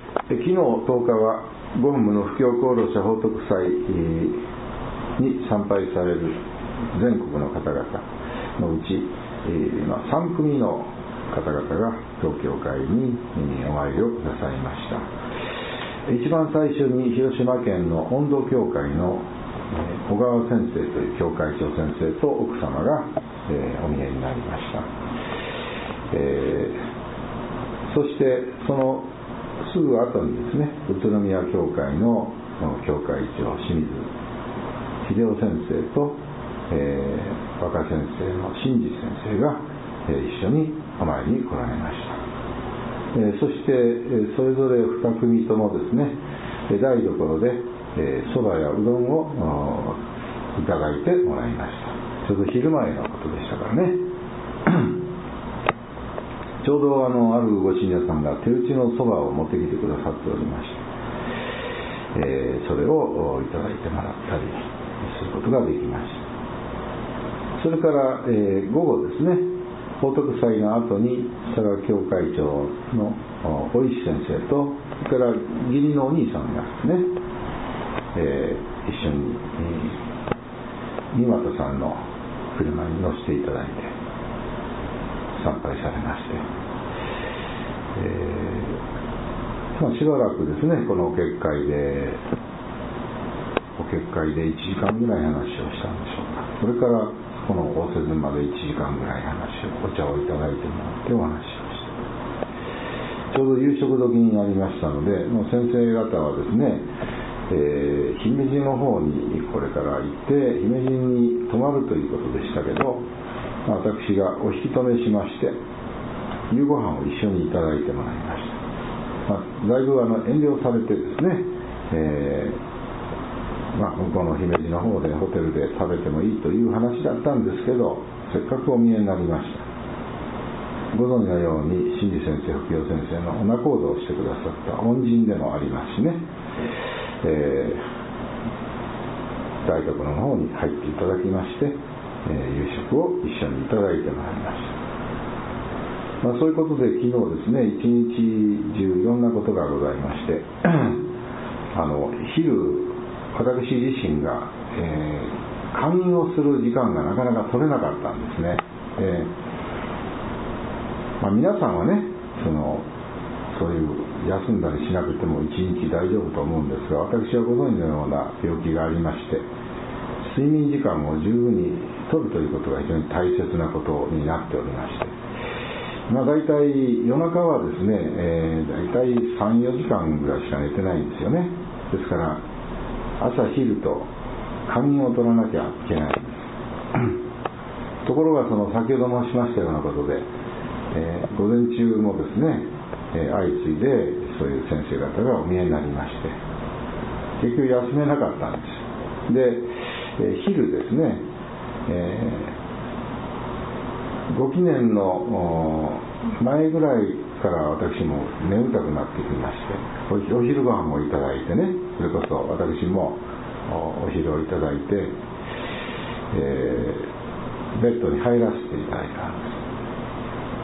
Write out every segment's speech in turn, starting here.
昨日10日はゴムの布教功労者報徳祭に参拝される全国の方々のうち、3組の方々が当教会にお参りをくださいました。一番最初に広島県の恩土教会の小川先生という教会長先生と奥様がお見えになりました。そしてそのすぐ後にですね、宇都宮教会の教会長清水秀夫先生と、若先生の新次先生が、一緒にお参りに来られました。そしてそれぞれ2組ともですね、台所でそばやうどんをいただいてもらいました。ちょうど昼前のことでしたからねちょうどあるご信者さんが手打ちのそばを持ってきてくださっておりまして、それをいただいてもらったりすることができました。それから、午後ですね、報徳祭の後に佐賀教会長のお石先生と、それから義理のお兄さんがですね、一緒に三股さんの車に乗せていただいて参拝されまして、しばらくですね、このお結会で1時間ぐらい話をしたんでしょうか。それからこの応接まで1時間ぐらいお茶をいただいてもらってお話をして、ちょうど夕食時になりましたので、もう先生方はですね、姫路の方にこれから行って姫路に泊まるということでしたけど、私がお引き止めしまして夕ご飯を一緒にいただいてもらいました。だいぶ遠慮されてですね、向こうの姫路の方でホテルで食べてもいいという話だったんですけど、せっかくお見えになりました。ご存知のように新次先生、福洋先生のお仲人をしてくださった恩人でもありますしね、台所の方に入っていただきまして、夕食を一緒にいただいてまいりました。そういうことで昨日ですね、一日中いろんなことがございまして昼私自身が、仮眠をする時間がなかなか取れなかったんですね。皆さんはね、そういう休んだりしなくても一日大丈夫と思うんですが、私はご存知のような病気がありまして、睡眠時間を十分に取るということが非常に大切なことになっておりまして、大体夜中はですね、大体 3,4 時間ぐらいしか寝てないんですよね。ですから朝昼と仮眠を取らなきゃいけないんですところが先ほど申しましたようなことで、午前中もですね、相次いでそういう先生方がお見えになりまして、結局休めなかったんです。で、昼ですね、ご記念の前ぐらいから私も眠たくなってきまして、お昼ご飯もいただいてね、それこそ私もお昼をいただいて、ベッドに入らせていただいたんです。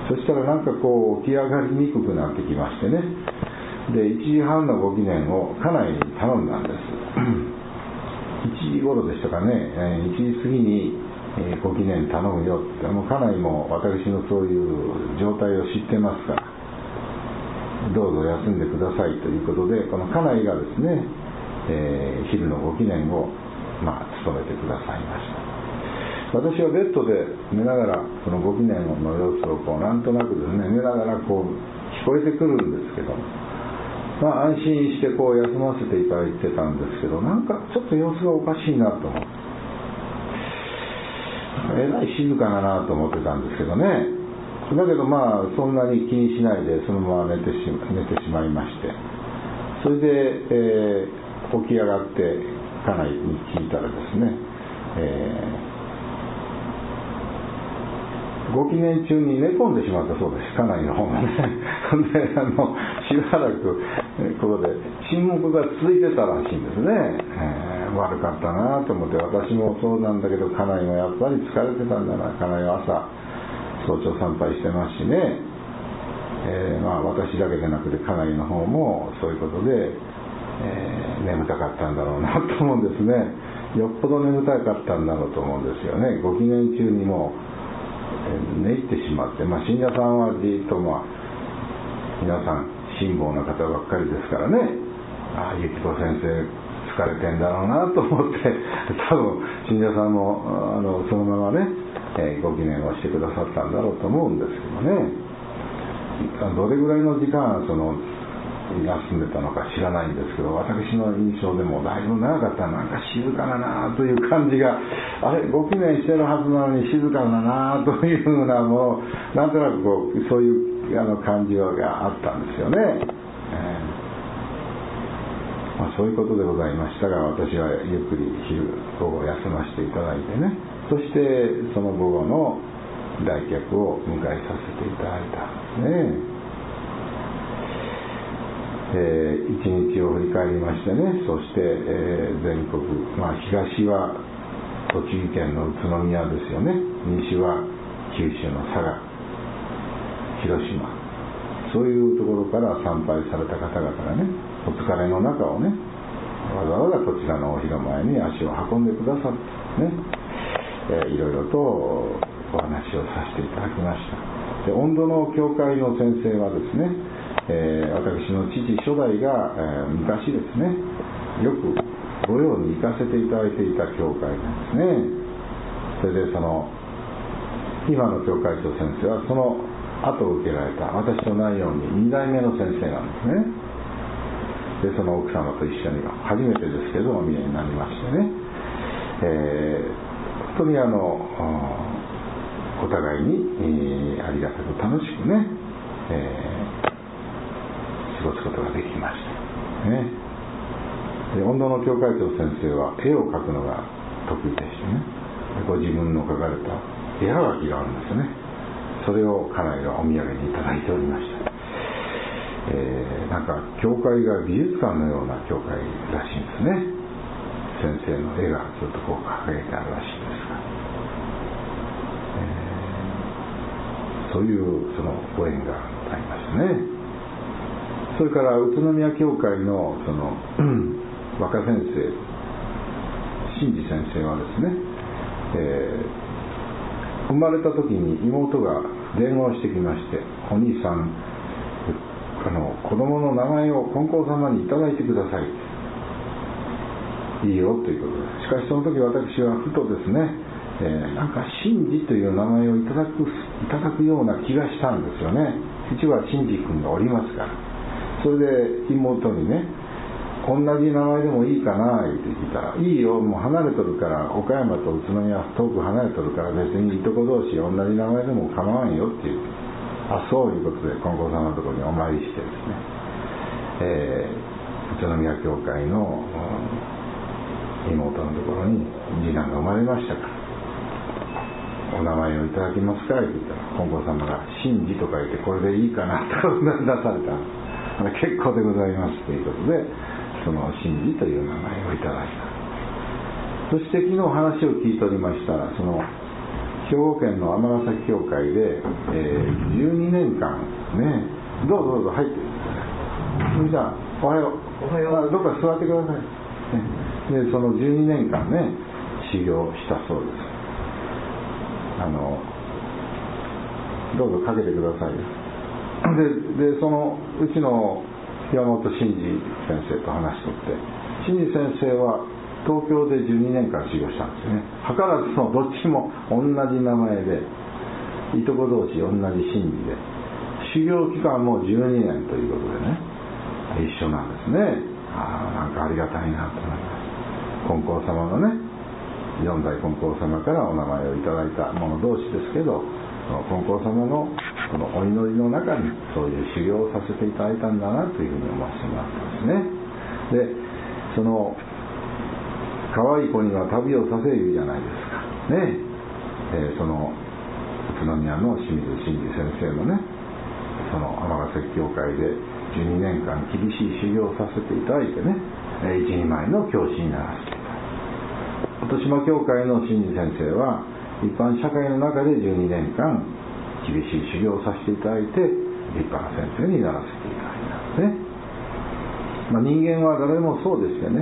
そしたらなんか起き上がりにくくなってきましてね、で1時半のご記念を家内に頼んだんです1時頃でしたかね、1時過ぎにご記念頼むよって、家内も私のそういう状態を知ってますからどうぞ休んでくださいということで、この家内がですね、昼のご記念を務めてくださいました。私はベッドで寝ながらそのご記念の様子をなんとなくですね、寝ながら聞こえてくるんですけど、安心して休ませていただいてたんですけど、なんかちょっと様子がおかしいなと思って、えらい静かだなと思ってたんですけどね。だけどそんなに気にしないでそのまま寝てしまいまして、それで、起き上がって家内に聞いたらですね、ご記念中に寝込んでしまったそうです、家内の方がね。でしばらくここで沈黙が続いてたらしいんですね。悪かったなと思って、私もそうなんだけど家内もやっぱり疲れてたんだな。家内は朝早朝参拝してますしね。 私だけでなくて家内の方もそういうことで、眠たかったんだろうなと思うんですね。よっぽど眠たかったんだろうと思うんですよね。ご記念中にも寝入ってしまって、信者さんはじっと皆さん辛抱な方ばっかりですからね、ゆき子先生疲れてんだろうなと思って多分信者さんもそのままね、ご記念をしてくださったんだろうと思うんですけどね。どれぐらいの時間休んでたのか知らないんですけど、私の印象でもだいぶ長かった。なんか静かだなという感じが、ご記念してるはずなのに静かだなというふうなもの、なんとなくそういう感じがあったんですよね。そういうことでございましたが、私はゆっくり午後休ませていただいてね、そしてその午後の来客を迎えさせていただいたんですね。一日を振り返りましてね、そして、全国、東は栃木県の宇都宮ですよね、西は九州の佐賀、広島、そういうところから参拝された方々がね、お疲れの中をね、わざわざこちらのお広前に足を運んでくださってね、いろいろとお話をさせていただきました。で、温度の教会の先生はですね、私の父初代が、昔ですね、よく御用に行かせていただいていた教会なんですね。それで今の教会長先生はその後を受けられた私とないように2代目の先生なんですね。でその奥様と一緒に初めてですけどお見えになりましてね、本当にお互いに、ありがたく楽しくね、過ごすことができましたね。で温度の教会長先生は絵を描くのが得意でしてね、ご自分の描かれた絵はがきがあるんですよね。それを家内がお土産にいただいておりました。なんか教会が美術館のような教会らしいんですね。先生の絵がずっと掲げてあるらしいですが、そういうそのご縁がありますね。それから宇都宮教会の若先生、真治先生はですね、生まれた時に妹が電話をしてきまして、お兄さん、子供の名前を金光様にいただいてください、いいよということです。しかしその時私はふとですね、なんか真治という名前をいただくような気がしたんですよね。うちは真治君がおりますから。それで妹にね、同じ名前でもいいかなって聞いたら、いいよ、もう離れとるから、岡山と宇都宮遠く離れとるから別にいとこ同士同じ名前でも構わんよっていう、そういうことで金光様のところにお参りしてですね、宇都宮教会の妹のところに次男が生まれましたから、お名前をいただけますかって言ったら、金光様が真治と書いてこれでいいかなと出された。結構でございますということで、その真治という名前をいただいた。そして昨日話を聞いておりましたら、その兵庫県の尼崎教会で、12年間ね、どうぞ入ってください。みさんおはよう、どっか座ってください。でその12年間ね、修行したそうです。どうぞかけてください。でそのうちの山本真治先生と話しとって、真治先生は東京で12年間修行したんですね。図らずどっちも同じ名前で、いとこ同士同じ真治で、修行期間も12年ということでね、一緒なんですね。なんかありがたいなと思います。金光様のね、四代金光様からお名前をいただいた者同士ですけど、金光様のこのお祈りの中にそういう修行をさせていただいたんだなというふうに思わせてもらってますね。でその可愛い子には旅をさせるじゃないですかね。その宇都宮の清水真治先生のね、その尼崎教会で12年間厳しい修行をさせていただいてね、一人前の教師にならせていただいた。豊島教会の真治先生は一般社会の中で12年間厳しい修行をさせていただいて、 立派な先生にならせていただいたんですね。人間は誰でもそうでしてね、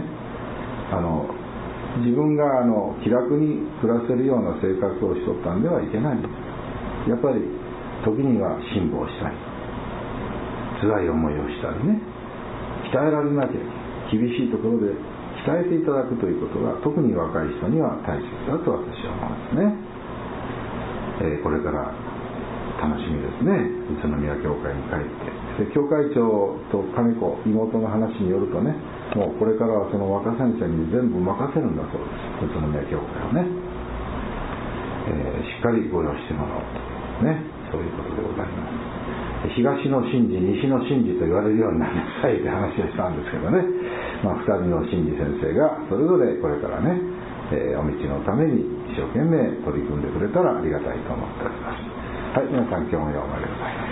自分が気楽に暮らせるような生活をしとったんではいけない。やっぱり時には辛抱したり辛い思いをしたりね、鍛えられなきゃ厳しいところで鍛えていただくということが特に若い人には大切だと私は思うんですね。これから楽しみですね。宇都宮教会に帰って、で教会長と金子妹の話によるとね、もうこれからはその若先生に全部任せるんだそうです。宇都宮教会をね、しっかりご用意してもらおうとね、そういうことでございます。東の神事西の神事と言われるようになりなさいって話をしたんですけどね、2人の神事先生がそれぞれこれからね、お道のために一生懸命取り組んでくれたらありがたいと思っております。はい、皆さん今日もおはようございます。